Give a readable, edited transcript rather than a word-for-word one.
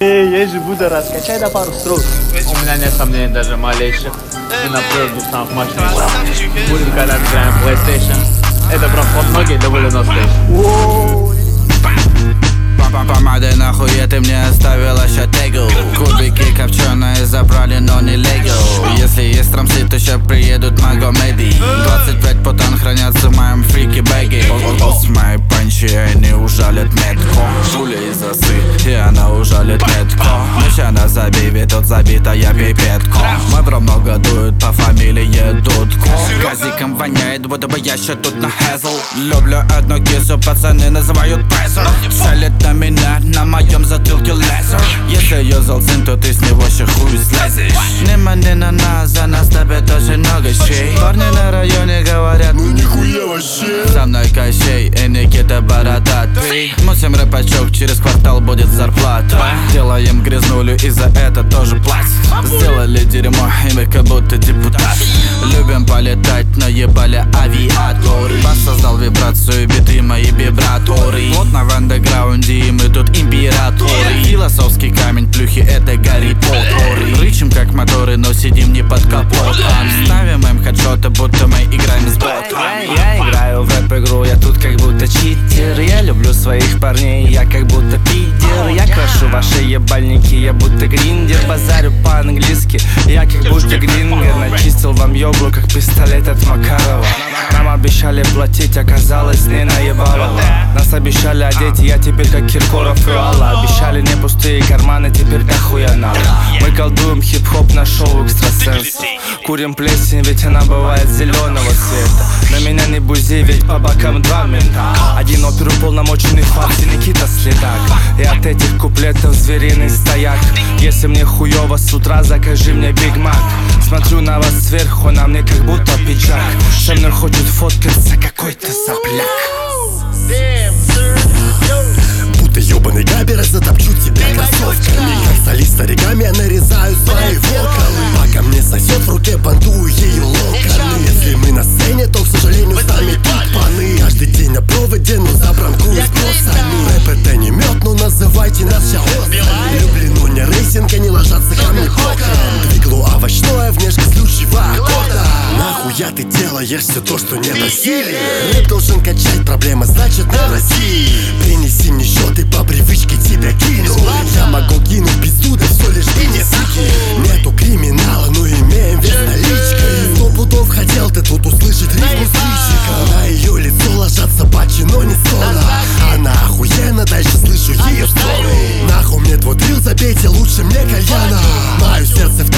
Я же буду раскачай на пару строк. У меня нет сомнений даже малейших. Мы на прорыву сам в машине. Будем, когда играем в PlayStation. Это проход ноги до вылета стейшн. Помадой нахуй ты мне оставила щетегу. Кубики копченые забрали, но не лего. Если есть трамсы, то ща приедут Магомеди. 25 потан хранятся в моем фрики-бэге. С моей панчи они ужалят метко. Жуля из осы, и она ужалит метко. Мужчина забей, тут забитая пипетко. Мой бро много дует по фамилии Дудко. Газиком воняет, будто бы я ща тут на Хезл. Люблю одну кису, пацаны называют прессор. Целит на меня, на моем затылке лазер. Если юзал цин, то ты с него ща хуй слезешь. Внимание на нас, за нас топят очень много щей. Парни на районе говорят, ну нихуя вообще. Со мной Кощей и Никита бородатый. Мусим рэпачок, через квартал будет зарплата. Делаем грязнулю и за это тоже платят. Сделали дерьмо, и мы как будто депутат. Любим полетать, но ебали авиаторы. Бас создал вибрацию, биты мои вибраторы. Вот на в андеграунде, и мы тут императоры. Философский камень, плюхи, это Гарри Поттеры. Рычим как моторы, но сидим не под капотом. Ставим им хедшоты, будто мы играем с ботом. Я играю в рэп-игру, я тут как будто читер. Я люблю своих парней, я как будто пидер. Я крашу ваши ебальники, я будто гриндер. Базарю по-английски, я как будто грингер. Начистил вам ёблу, как пистолет от Макарова. Нам обещали платить, оказалось не наебалово. Нас обещали одеть, я теперь как Киркоров и Алла. Обещали не пустые карманы, теперь дохуя надо. Мы колдуем хип-хоп на шоу экстрасенсов. Курим плесень, ведь она бывает зеленого цвета. На меня не бузи, ведь по бокам два мента. Один опер уполномоченный факт, Никита Следак. И от этих куплетов звериный стояк. Если мне хуёво с утра, закажи мне Биг Мак. Смотрю на вас сверху, на мне как будто пиджак. Со мной хочет фоткаться какой-то сопляк. Будто ёбаный габер, затопчу тебя кроссовками. Как солист стариками я нарезаю свои вокалы. Пока мне сосет в руке, бандую ее локоны. Если мы на сцене, то, к сожалению, с нами тут паны. Каждый день на проводе, но забранкую с боссами. Рэп это не мед, но называйте нас ща острыми. Люблю, но не рейсинг, они ложатся камни боком. Двигло овощное, внешне ключевого аккорда. Нахуя ты делаешь все то, что не носили? Рэп должен качать, проблема значит на России. Принеси мне счеты, по привычке тебя кину. Я могу кинуть пизду, да все лишь ты не суки. Нету криминала, но имеем вес наличкой. 100 пудов хотел ты тут услышать рифму сыщика. На ее лицо ложатся патчи, но не сона. Она охуенно, дальше слышу ее стоны. Нахуй мне твой дрил, забейте лучше мне кальяна. Мое сердце в